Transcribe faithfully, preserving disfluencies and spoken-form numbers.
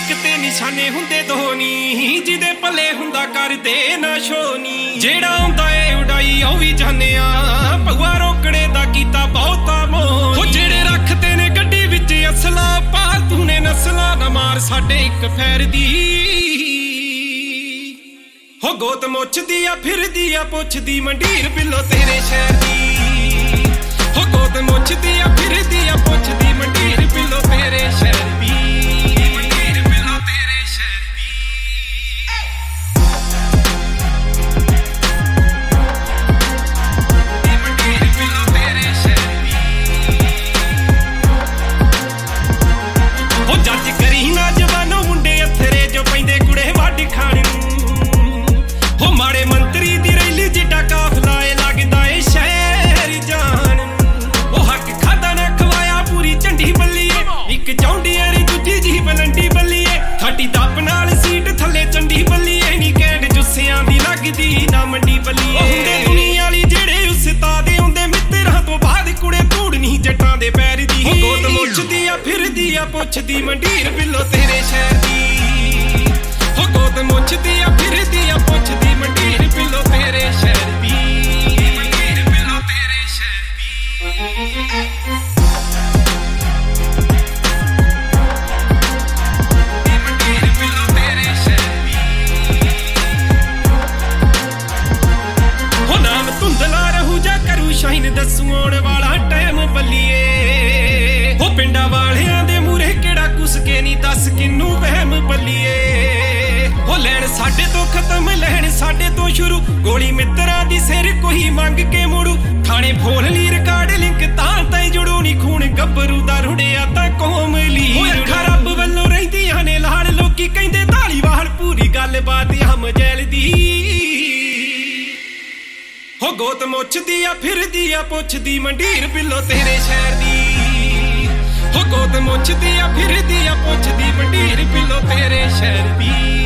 ਇੱਕ ਤੇ ਨਿਸ਼ਾਨੇ ਹੁੰਦੇ ਦੋ ਨੀ, ਜਿਹਦੇ ਪੱਲੇ ਹੁੰਦਾ ਕਰਦੇ ਨਾ ਸ਼ੋਨੀ। ਜਿਹੜਾ ਆਉਂਦਾ ਏ ਉਡਾਈ ਉਹ ਵੀ ਜਾਣਿਆ, ਭਗਵਾ ਰੋਕੜੇ ਦਾ ਕੀਤਾ ਬਹੁਤਾ ਮੋਹ। ਉਹ ਜਿਹੜੇ ਰੱਖਦੇ ਨੇ ਗੱਡੀ ਵਿੱਚ ਅਸਲਾ, ਪਾਲਤੂ ਨੇ ਨਸਲਾਂ ਨਾ ਮਾਰ ਸਾਡੇ ਇੱਕ ਫੈਰ ਦੀ। ਹੋ ਗੋਤ ਮੁੱਛਦੀ ਆ ਫਿਰਦੀ ਆ ਪੁੱਛਦੀ ਮੰਡੀਰ ਬਿੱਲੋ ਤੇਰੇ ਸ਼ਹਿਰ ਦੀ। ਹੋ ਗੋਤ ਮੁੱਛਦੀ ਆ ਫਿਰਦੀ ਆ ਪੁੱਛਦੀ ਮੰਡੀਰ ਬਿੱਲੋ ਤੇਰੇ ਸ਼ਹਿਰ ਦੀ। ਨਾ ਮੰਡੀ ਬੱਲੀਏ ਹੁੰਦੇ ਦੁਨੀਆ ਵਾਲੀ ਜਿਹੜੇ ਉਸਤਾਦ ਆਉਂਦੇ ਮਿੱਤਰਾਂ ਤੋਂ ਬਾਅਦ ਕੁੜੇ ਧੂੜ ਨਹੀਂ ਜੱਟਾਂ ਦੇ ਪੈਰ ਦੀ। ਹੋ ਗੋਤ ਮੁੱਛਦੀ ਆ ਫਿਰਦੀ ਆ ਪੁੱਛਦੀ ਮੰਡੀਰ ਬਿੱਲੋ ਤੇਰੇ ਸ਼ਹਿਰ ਦੀ। ਹੋ ਗੋਤ ਮੁੱਛਦੀ ਆ ਫਿਰਦੀ ਆ ਪੁੱਛਦੀ ਮੰਡੀਰ ਬਿੱਲੋ ਤੇਰੇ ਸ਼ਹਿਰ ਦੀ। ਮੰਡੀਰ ਬਿੱਲੋ ਤੇਰੇ ਸ਼ਹਿਰ ਦੀ। ਸ਼ਾਹੀਨ ਦੱਸੂ ਆਉਣ ਵਾਲਾ ਟਾਈਮ ਬੱਲੀਏ। ਹੋ ਪਿੰਡਾਂ ਵਾਲਿਆਂ ਦੇ ਮੂਹਰੇ ਕਿਹੜਾ ਕੁਸ ਕੇ ਨਹੀਂ ਦੱਸ ਕਿਨੂੰ ਵਹਿਮ ਬੱਲੀਏ। ਹੋ ਲੈਣ ਸਾਡੇ ਤੋਂ ਖਤਮ ਲੈਣ ਸਾਡੇ ਤੋਂ ਸ਼ੁਰੂ, ਗੋਲੀ ਮਿੱਤਰਾਂ ਦੀ ਸਿਰ ਕੋਈ ਮੰਗ ਕੇ ਮੁੜੂ। ਥਾਣੇ ਫੋਲ ਲਈ ਰਿਕਾਰਡ ਲਿੰਕ ਤਾਂ ਤਾਈ ਜੁੜੂ ਨੀ, ਖੂਨ ਗੱਭਰੂ ਦਾ ਰੁੜਿਆ ਤਾਂ ਕੌਮ ਲਈ। ਅੱਖਾਂ ਰੱਬ ਵੱਲੋਂ ਰਹਿੰਦੀਆਂ ਨੇ ਲਾਲ, ਲੋਕੀ ਕਹਿੰਦੇ ਧਾਲੀਵਾਲ ਪੂਰੀ ਗੱਲਬਾਤ ਹਮ ਜੈਲ ਦੀ। ਹੋ ਗੋਤ ਮੁੱਛਦੀ ਆ ਫਿਰਦੀ ਆ ਪੁੱਛਦੀ ਮੰਡੀਰ ਬਿੱਲੋ ਤੇਰੇ ਸ਼ਹਿਰ ਦੀ। ਹੋ ਗੋਤ ਮੁੱਛਦੀ ਆ ਫਿਰਦੀ ਆ ਪੁੱਛਦੀ ਮੰਡੀਰ ਬਿੱਲੋ ਤੇਰੇ ਸ਼ਹਿਰ ਦੀ।